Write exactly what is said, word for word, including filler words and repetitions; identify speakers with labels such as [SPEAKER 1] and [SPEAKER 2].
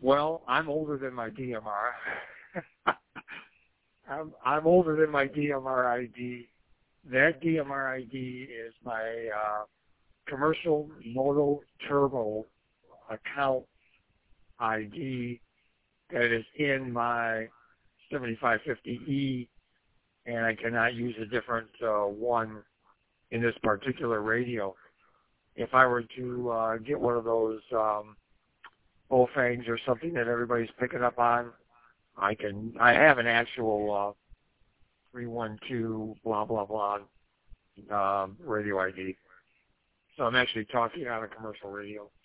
[SPEAKER 1] Well, I'm older than my D M R. I'm, I'm older than my D M R I D. That D M R I D is my uh, commercial Moto Turbo account I D that is in my seventy-five fifty E, and I cannot use a different uh, one in this particular radio. If I were to uh, get one of those um, Bowfangs or something that everybody's picking up on, I can. I have an actual uh, three one two blah blah blah um, radio I D. So I'm actually talking on a commercial radio.